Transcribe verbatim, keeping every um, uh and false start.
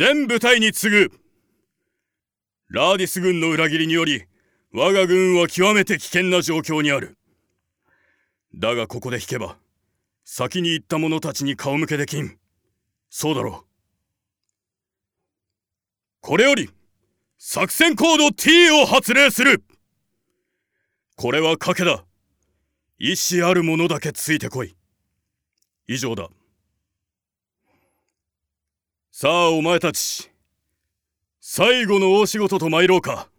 全部隊に告ぐ。ラーディス軍の裏切りにより我が軍は極めて危険な状況にある。だがここで引けば先に行った者たちに顔向けできん。そうだろう。これより作戦コード ティー を発令する。これは賭けだ。意志ある者だけついてこい。以上だ。さあお前たち、最後の大仕事と参ろうか。